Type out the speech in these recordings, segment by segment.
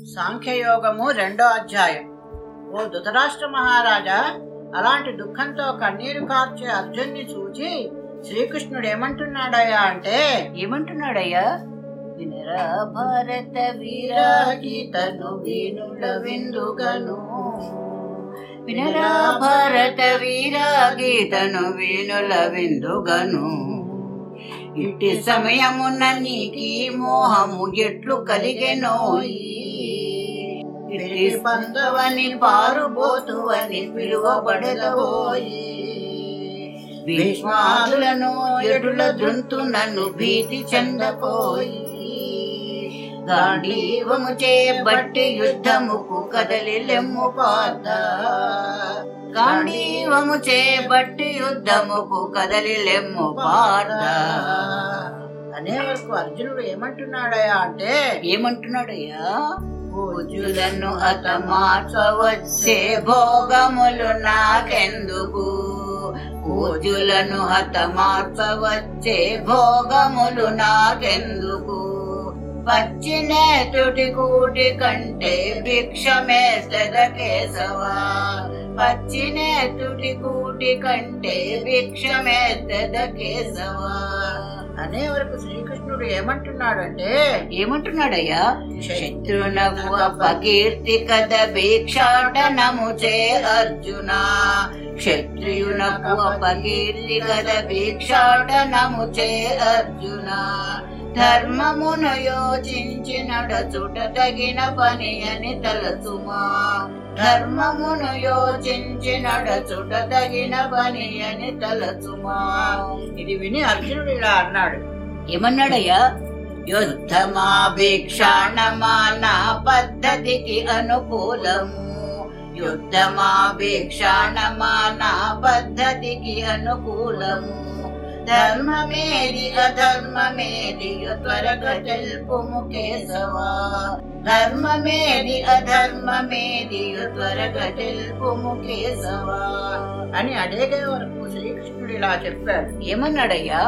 సాంఖ్యయోగము 2వ అధ్యాయం. ఓ ధృతరాష్ట్ర మహారాజా, అలాంటి దుఃఖంతో కన్నీరు కార్చే అర్జున్ని చూచి శ్రీకృష్ణుడు ఏమంటున్నాడయ్యా అంటే, ఏమంటున్నాడయ్యా? వినరా భారత వీరా గీతను వీనుల విందుగను, వినరా భారత వీరా గీతను వీనుల విందుగను. ఇట్టి సమయమున నీకి మోహము ఎట్లు కలిగెనోయి, ఇట్టి పందవని పారుబోతువని పిలువబడదవోయి. భీష్మాదులను ఎటుల దృంతు నన్ను భీతి చెందకోయి, గాంధీవము చేబట్టి యుద్ధముకు కదలి లెమ్ము పాత, గాంధీవము చేబట్టి యుద్ధముకు కదలి లెమ్ము పాత అనే వరకు అర్జునుడు ఏమంటున్నాడయ్యా అంటే, ఏమంటున్నాడయ్యా? పూజులను హతమార్చవచ్చే భోగములు నాకెందుకు, పూజులను హతమార్చవచ్చే భోగములు నాకెందుకు. పచ్చినేతుటి కూటి కంటే భిక్షమేస్తద కేశవా, పచ్చినేతుటి కూటి కంటే భిక్షమేస్తద కేశవా అనే వరకు శ్రీకృష్ణుడు ఏమంటున్నాడంటే, ఏమంటున్నాడయ్యా? శత్రునకు అపకీర్తి కద భిక్షాటనము చే అర్జున, క్షత్రియునకు అపకీర్తి కద భిక్షాటనము చే అర్జున. ధర్మమును యోచించి నడచుట తగిన పని అని తలచుమా, ధర్మమును యోచించి నడచుట తగిన పని అని తలచుమా. ఇది విని అర్జునుడు ఇలా అన్నాడు. ఏమన్నాడయ్యా? యుద్ధమా భిక్షాణమా నా పద్ధతికి అనుకూలము, యుద్ధమా భిక్షాణమా నా పద్ధతికి అనుకూలము. ధర్మమేది అధర్మమేది త్వరగా తెలుపుము కేశవా, ధర్మమేది అధర్మమేది త్వరగా తెలుపుము కేశవా అని అడిగే వరకు శ్రీకృష్ణుడు ఇలా చెప్పాడు. ఏమన్నాడయ్యా?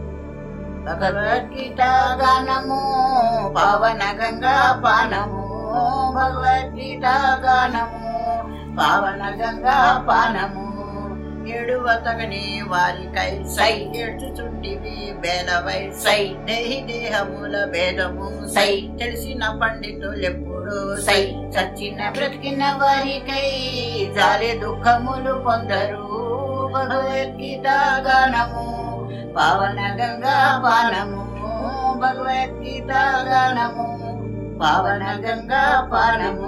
భగవద్గీత గానము పవన గంగా పానము, భగవద్గీత గానము పవన గంగా పానము. ఏడువతగని వారికై సై ఏడ్చుచుంటివి బేలవై సై, దేహి దేహముల భేదము సై, తెలిసిన పండితులెప్పుడు సై, చచ్చిన బ్రతికిన వారికై జాలి దుఃఖములు పొందరు. భగవద్గీత గానము పవన గంగా పానము, భగవద్గీత గానము పవన గంగా పానము.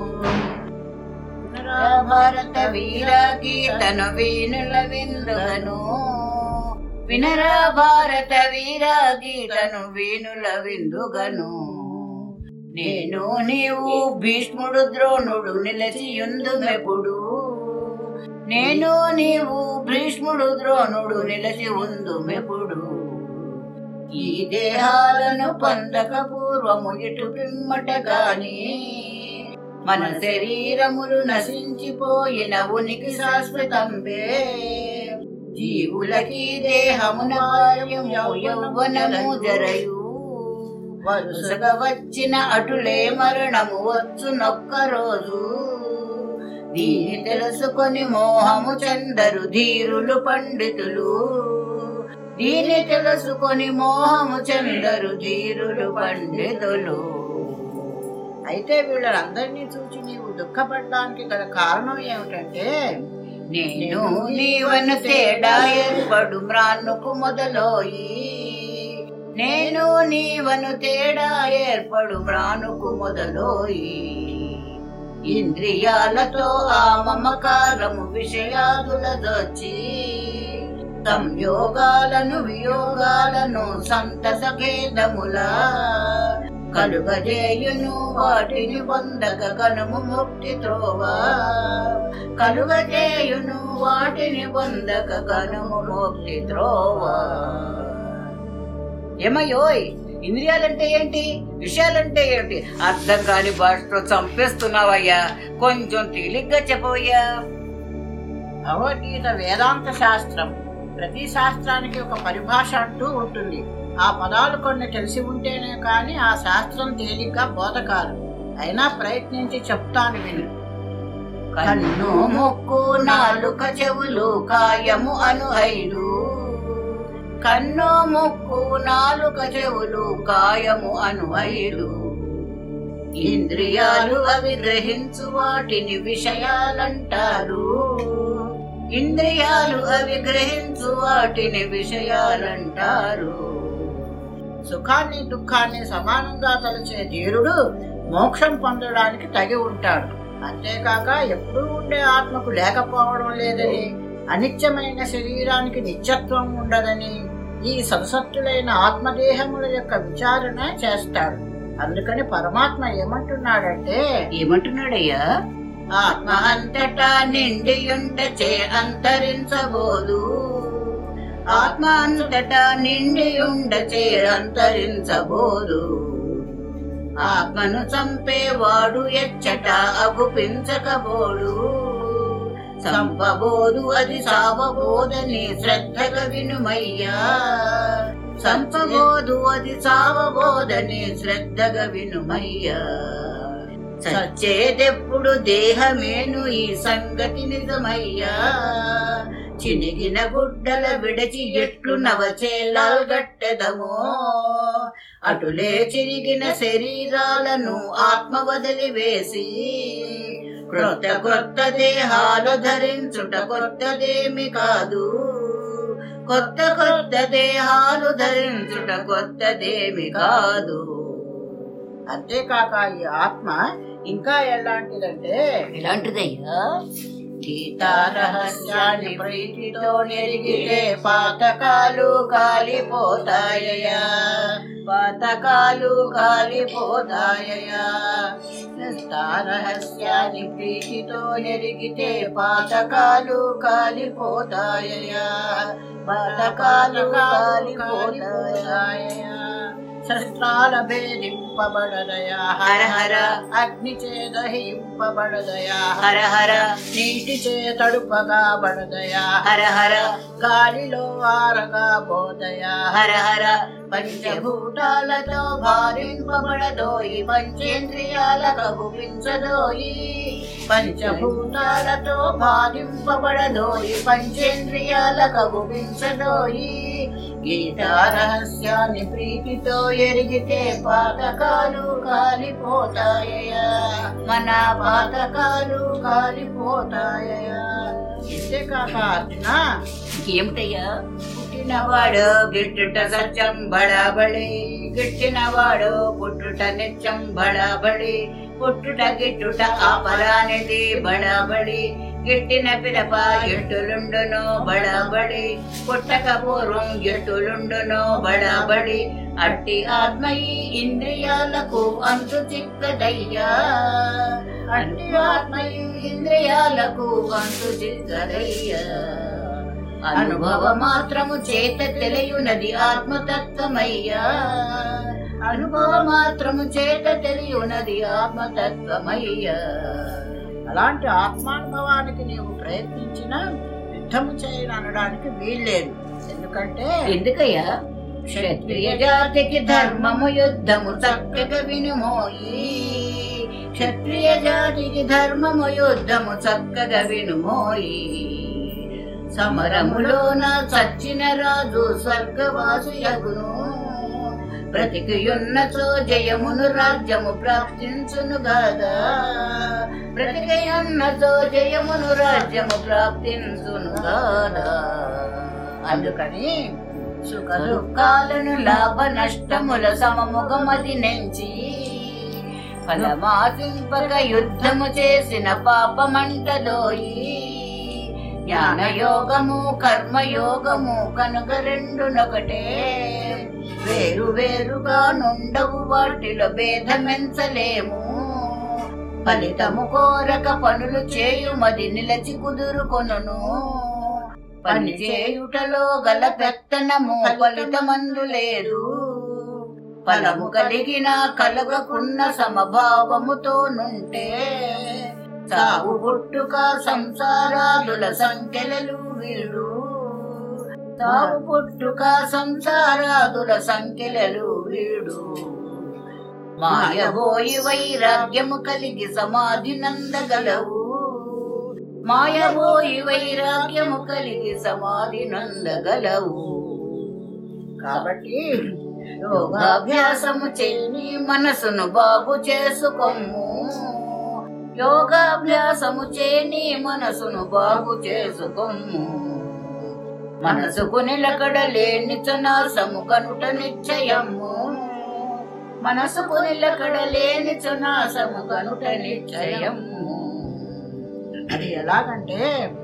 భారత వీర గీతను వీనుల విందుగను, వినరా భారత వీర గీతను వీనుల విందుగను. నేను నీవు భీష్ముడు ద్రోణుడు నిలచియుందుమెప్పుడు, నేను నీవు భీష్ముడు ద్రోణుడు నిలచి ఉందుమెప్పుడు. ఈ దేహాలను పొందక పూర్వము ఇటు పిమ్మట గాని, మన శరీరములు నశించిపోయిన ఉనికి శాశ్వతంబే. జీవులకి దేహమున యౌవనము జరయు, వరుసగా వచ్చిన అటులే మరణము వచ్చునొక్క రోజు. దీని తెలుసుకొని మోహము చెందరు ధీరులు పండితులు, దీని తెలుసుకొని మోహము చెందరు ధీరులు పండితులు. అయితే వీళ్ళందరినీ చూసి నీవు దుఃఖపడడానికి గల కారణం ఏమిటంటే, నేను నీవను తేడా ఏర్పడు మ్రాన్నుకు మొదలోయి, నేను నీవను తేడా ఏర్పడు మ్రానుకు మొదలోయి. ఇంద్రియాలతో ఆ మమకారము విషయాదుల దొచ్చి, సంయోగాలను వియోగాలను సంతస ఖేదములా కలుగజేయును. వాటిని పొందక కనుము ముక్తి త్రోవా, కలుగజేయును వాటిని పొందక కనుము ముక్తి త్రోవా. ఏమయ్యోయ్, ఇంద్రియాలంటే ఏంటి, విషయాలంటే ఏంటి అర్థం కాని భాషతో చంపేస్తున్నావయ్యా, కొంచెం తేలిగ్గా చెప్పవయ్యా. భగవద్గీత వేదాంత శాస్త్రం. ప్రతి శాస్త్రానికి ఒక పరిభాష అంటూ ఉంటుంది. ఆ పదాలు కొన్ని తెలిసి ఉంటేనే కానీ ఆ శాస్త్రం తేలిగ్గా బోధకాలు. అయినా ప్రయత్నించి చెప్తాను విను. కన్ను ముక్కు నాలుక చెవులు కాయము అను 5. కన్ను ముక్కు నాలుక చెవులు కాయము అను 5. ఇంద్రియాలు అవి గ్రహించు వాటిని విషయాలంటారు. ఇంద్రియాలు అవి గ్రహించు వాటిని విషయాలంటారు. సుఖాన్ని దుఃఖాన్ని సమానంగా తలచే ధీరుడు మోక్షం పొందడానికి తగి ఉంటాడు. అంతేకాక ఎప్పుడూ ఉండే ఆత్మకు లేకపోవడం లేదని, అనిత్యమైన శరీరానికి నిత్యత్వం ఉండదని, ఈ సదసత్తులైన ఆత్మదేహముల యొక్క విచారణ చేస్తాడు. అందుకని పరమాత్మ ఏమంటున్నాడంటే, ఏమంటున్నాడయ్యా? ఆత్మ అంతటా నిండియుండచే అంతరించబోదు. ఆత్మ అంతటా నిండియుండచే అంతరించబోదు. ఆత్మను చంపేవాడు ఎచ్చట అగుపించకబోడు. సంపబోదు అది సావబోదని శ్రద్ధగా వినుమయ్యా. సంపబోదు అది సావబోదని శ్రద్ధగా వినుమయ్యా. సచ్చేదెప్పుడు దేహమేను ఈ సంగతి నిజమయ్యా. చినిగిన గుడ్డల విడచి ఎట్లు నవచేలాల్గట్టెదమో, అటులే చిరిగిన శరీరాలను ఆత్మ వదిలివేసి క్రొత్త క్రొత్త దేహాలు ధరించుట కొత్తదేమి కాదు. కొత్త కొత్త దేహాలు ధరించుట కొత్తదేమి కాదు. అంతేకాక ఈ ఆత్మ ఇంకా ఎలాంటిదంటే, ఎలాంటిదయ్యా? గీతా రహస్యాన్ని ప్రీతితో నెరిగితే పాతకాలు కాలిపోతాయయా. పాతకాలు కాలిపోతాయయా. గీతా రహస్యాన్ని ప్రీతితో నెరిగితే పాతకాలు కాలిపోతాయయా. పాతకాలు కాలిపోతాయయా. శస్త్రాల భేదింపబడదయా. హర హర. అగ్ని చేదహింపబడదయా. హర హర. నీటి చే తడుపగా బడదయా. హర హర. గాలిలో ఆరగా పోదయా. హర హర. పంచభూతాలతో భారింపబడదోయి, పంచేంద్రియాల కగుపించదోయి. పంచభూతాలతో భారింపబడదోయి, పంచేంద్రియాల కగుపించదోయి. గీతా రహస్యాన్ని ప్రీతితో ఎరిగితే పాతకాలు కాలిపోతాయయా. మన పాతకాలు కాలిపోతాయయా. ఇంతేకాక అర్జున, ఏమిటయ్యా? పుట్టినవాడు గిట్టుట సత్యం బడాబడి. గిట్టినవాడు పుట్టుట నిత్యం బడాబడి. పుట్టుట గిట్టుట ఆపరానిది బడాబడి. గిట్టిన పిరప ఎట్టులుండును బడాబడి. పుట్టక పూర్వం ఎట్టులుండును బడాబడి. అట్టి ఆత్మ ఈ ఇంద్రియాలకు అంతు చిక్కదయ్యా. అట్టి ఆత్మ ఈ ఇంద్రియాలకు అంతు చిక్కదయ్యా. అనుభవ మాత్రము చేత తెలియునది ఆత్మతత్వమయ్యా. అనుభవ మాత్రము చేత తెలియునది ఆత్మతత్వమయ్యా. అలాంటి ఆత్మానుభవానికి నీవు ప్రయత్నించినా యుద్ధము చేయనడానికి వీల్లేదు. ఎందుకయ్యా? క్షత్రియ జాతికి ధర్మము యుద్ధము చక్కగా వినుమోయి. క్షత్రియ జాతికి ధర్మము యుద్ధము చక్కగా వినుమోయి. సమరములోన చచ్చిన రాజు స్వర్గవాసుయగును. బ్రతికియున్నచో జయమును రాజ్యము ప్రాప్తించును గాదా. బ్రతికియున్నచో జయమును రాజ్యము ప్రాప్తించును గాదా. అందుకని సుఖ దుఃఖాలను లాభ నష్టముల సమముఖమది నెంచి ఫలమాసింపక యుద్ధము చేసిన పాపమంటదోయి. జ్ఞానయోగము కర్మయోగము కనుక రెండునొకటే. వేరు వేరుగా నుండవు వాటిలో భేదమెంచలేము. ఫలితము కోరక పనులు చేయుమది నిలచి కుదురుకొనును. పని చేయుటలో గల పెత్తనము ఫలితమందు లేదు. ఫలము కలిగిన కలగకున్న సమభావముతో నుంటే సాగు పుట్టుక సంసారాదుల సంఖ్యలు వీడు. సాగు పుట్టుక సంసారాదుల సంఖ్యలు వీడు. మాయబోయి వైరాగ్యము కలిగి సమాధి నందగలవు. మాయబోయి వైరాగ్యము కలిగి సమాధి నందగలవు. కాబట్టి యోగాభ్యాసము చెయ్యి మనసును బాగు చేసుకొమ్ము. యోగాభ్యాసము చేని మనసును బాగు చేసుకొమ్ము. మనసుకు నిలకడ లేని నాశము కనుట నిశ్చయము. మనసుకు నిలకడ లేని నాశము కనుట నిశ్చయము. అది ఎలాగంటే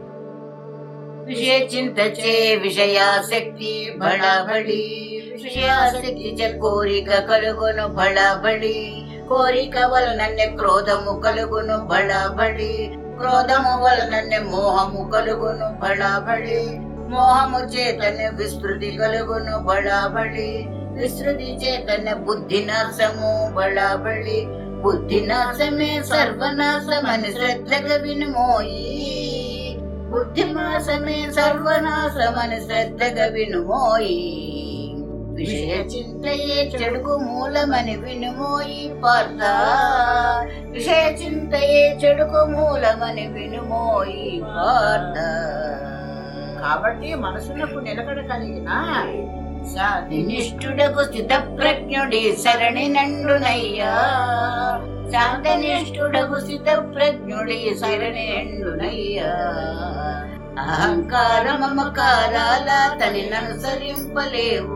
విషయ చింత చే విషయాసక్తి బడబడి. విషయాసక్తి చే కోరిక కలుగును బడబడి. కోరిక వలనన్నే క్రోధము కలుగును బడబడి. క్రోధము వలనన్నే మోహము కలుగును బడబడి. మోహము చేతనే విస్తృతి కలుగును బడబడి. విస్తృతి చేతనే బుద్ధి నాశము బడబడి. బుద్ధి నాశమే సర్వనాశమని శ్రద్ధగా వినుమోయి. బుద్ధి నాశమే సర్వనాశమని శ్రద్ధగా వినుమోయి. విషయ చింతయే చెడుకు మూలమని వినుమోయి పార్థ. విషయ చింతయే చెడుకు మూలమని వినుమోయి పార్థ. కాబట్టి మనసునకు నిలకడ కలిగిన శాంతినిష్ఠుడకు స్థిత ప్రజ్ఞుడి శరణి నండునయ్యా. శాంతనిష్ఠుడకు స్థిత ప్రజ్ఞుడి శరణి నండునయ్యా. అహంకార మమకారాల తనిననుసరింపలేవు.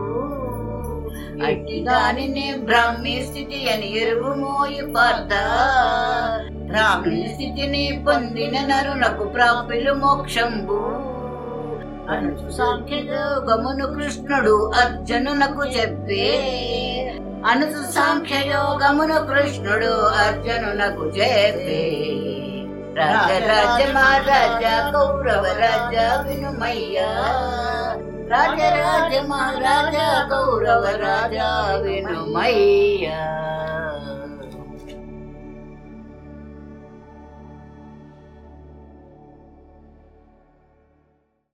అట్టి దానినే బ్రాహ్మీ స్థితి అని ఎరుగుమోయి పార్థ. బ్రాహ్మీ స్థితిని పొందిన నరునకు ప్రాప్యులు మోక్షంబు. అనుచు సాంఖ్యయోగమును కృష్ణుడు అర్జునునకు చెప్పే. అనుచు సాంఖ్యయోగమును కృష్ణుడు అర్జునునకు చెప్పే. రాజరాజ మహారాజా కౌరవ రాజా వినుమయ్యా. రాజరాజ మహారాజా కౌరవ రాజా వినుమయ్యా.